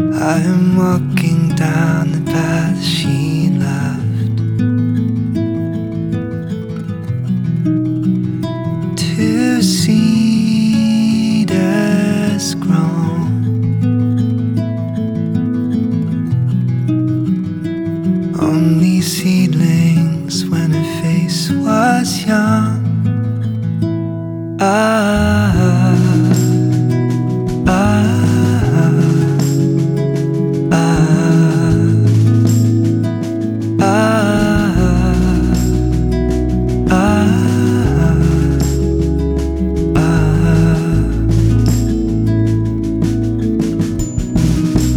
I am walking down the path she loved, two cedars grown, only seedlings when her face was young.